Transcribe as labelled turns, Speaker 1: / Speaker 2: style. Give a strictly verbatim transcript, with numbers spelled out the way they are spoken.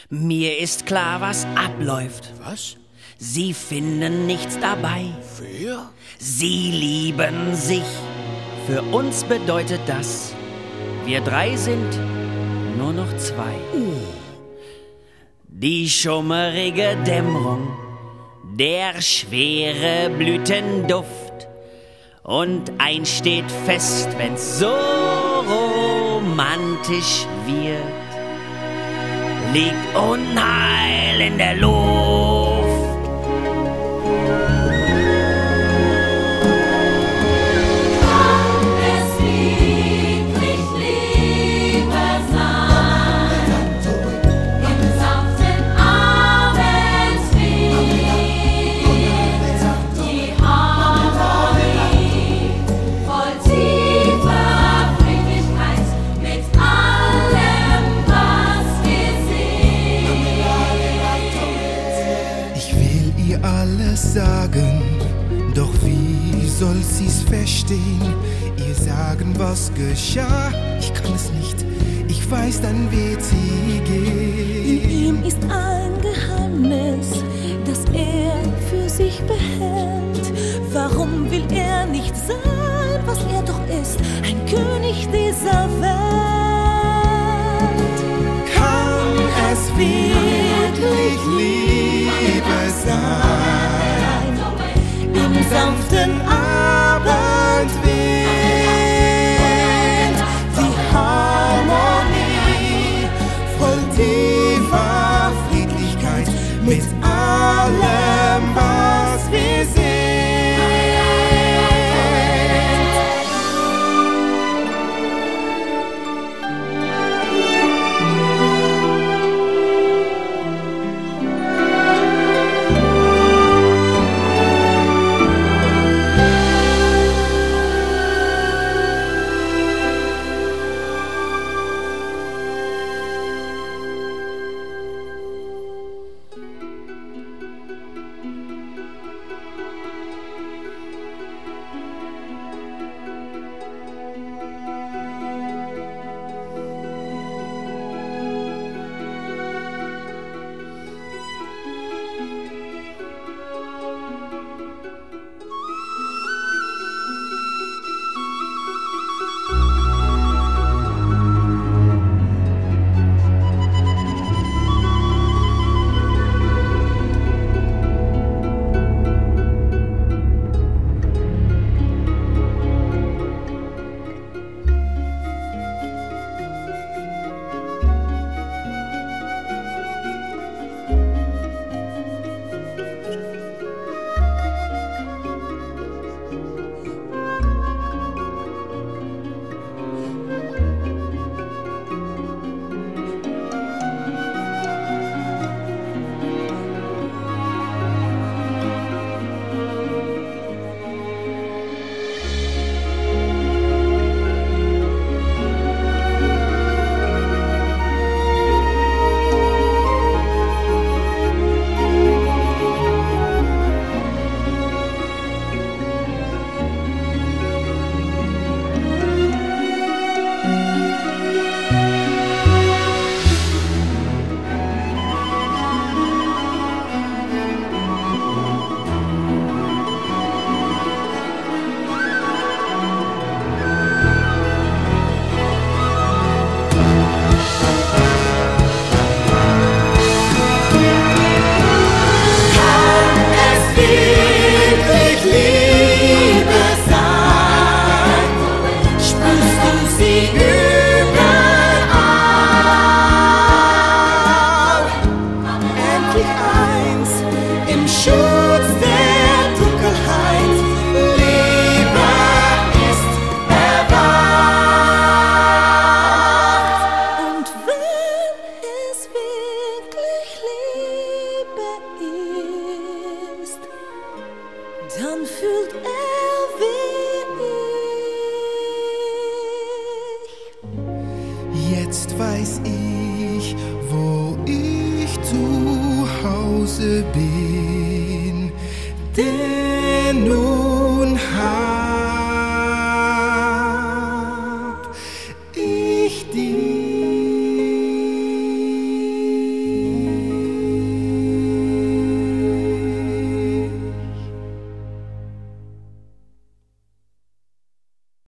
Speaker 1: Mir ist klar, was abläuft.
Speaker 2: Was?
Speaker 1: Sie finden nichts dabei.
Speaker 2: Wer?
Speaker 1: Sie lieben sich. Für uns bedeutet das, wir drei sind nur noch zwei.
Speaker 2: Uh.
Speaker 1: Die schummerige Dämmerung, der schwere Blütenduft. Und eins steht fest, wenn's so romantisch wird, liegt Unheil in der Luft.
Speaker 3: Kann es wirklich Liebe sein, im sanften Abendwind, die Harmonie voll tiefer Friedlichkeit mit allem, was wir sehen.
Speaker 4: Ich will ihr alles sagen, doch wie soll sie's verstehen? Ihr sagen, was geschah, ich kann es nicht, ich weiß, dann wird sie
Speaker 5: In
Speaker 4: gehen.
Speaker 5: ihm ist ein Geheimnis, das er für sich behält. Warum will er nicht sein, was er doch ist, ein König dieser Welt?
Speaker 4: Kann es wirklich Liebe sein?
Speaker 5: Im sanften
Speaker 4: Abendwind, die Harmonie, voll tiefer Friedlichkeit, mit allem, was wir sind.
Speaker 5: Dann fühlt er wie ich.
Speaker 4: Jetzt weiß ich, wo ich zu Hause bin. Denn